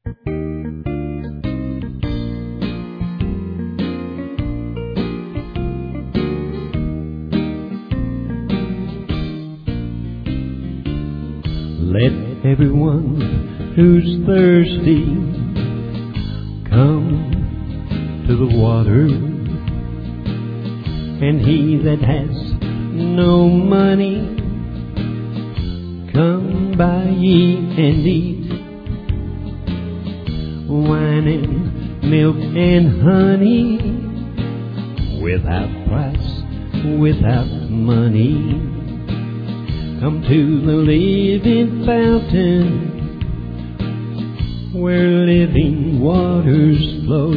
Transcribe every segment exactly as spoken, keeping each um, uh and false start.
Let everyone who's thirsty come to the water, and he that has no money, come buy ye and eat wine and milk and honey, without price, without money. Come to the living fountain, where living waters flow.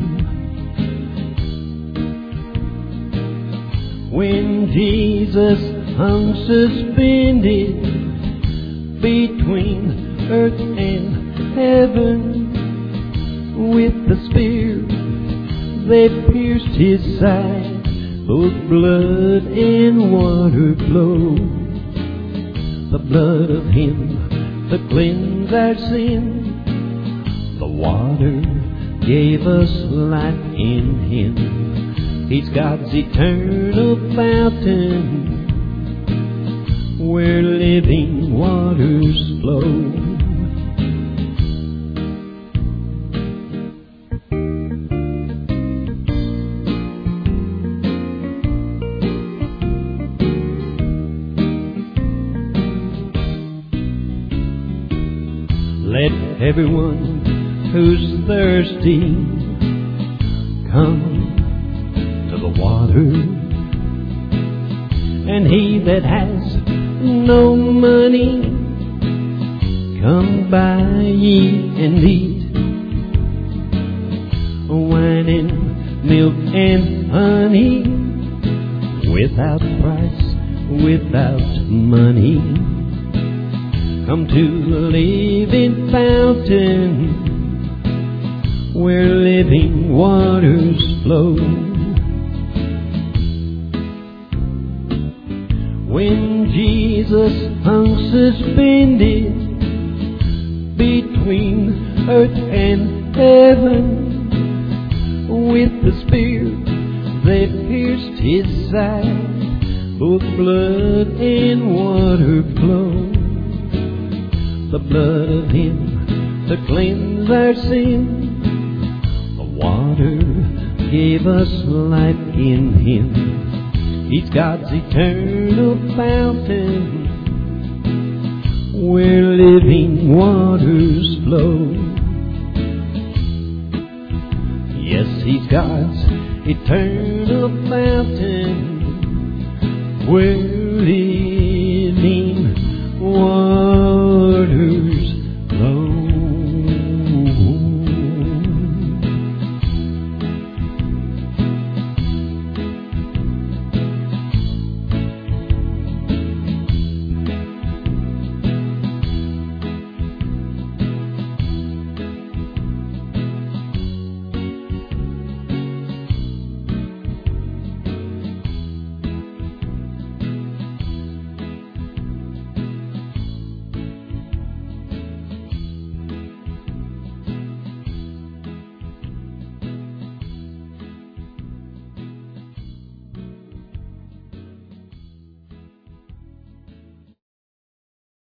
When Jesus hung suspended between earth and heaven, with the spear they pierced his side, both blood and water flowed. The blood of him to cleanse our sin, the water gave us life in him. He's God's eternal fountain, where living waters flow. Let everyone who's thirsty come to the water, and he that has no money, come buy ye and eat wine and milk and honey, without price, without money. Come to the living fountain, where living waters flow. When Jesus hung suspended between earth and heaven, with the spear they pierced his side, both blood and water flowed. The blood of him to cleanse our sin, the water gave us life in him. He's God's eternal fountain, where living waters flow. Yes, he's God's eternal fountain, where living waters